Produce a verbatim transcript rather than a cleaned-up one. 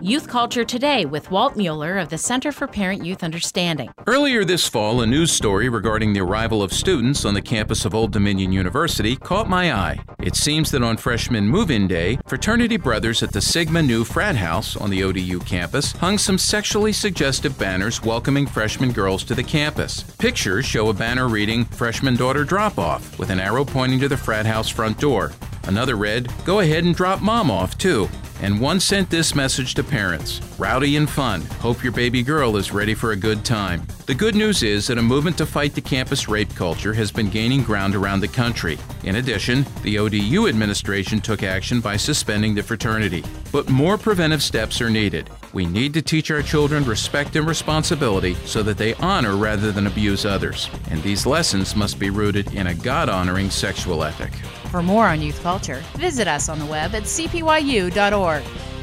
Youth Culture Today with Walt Mueller of the Center for Parent-Youth Understanding. Earlier this fall, a news story regarding the arrival of students on the campus of Old Dominion University caught my eye. It seems that on freshman move-in day, fraternity brothers at the Sigma Nu frat house on the O D U campus hung some sexually suggestive banners welcoming freshman girls to the campus. Pictures show a banner reading, "Freshman daughter drop-off," with an arrow pointing to the frat house front door. Another read, "Go ahead and drop mom off, too." And one sent this message to parents: rowdy and fun. Hope your baby girl is ready for a good time. The good news is that a movement to fight the campus rape culture has been gaining ground around the country. In addition, the O D U administration took action by suspending the fraternity. But more preventive steps are needed. We need to teach our children respect and responsibility so that they honor rather than abuse others. And these lessons must be rooted in a God-honoring sexual ethic. For more on youth culture, visit us on the web at c p y u dot org.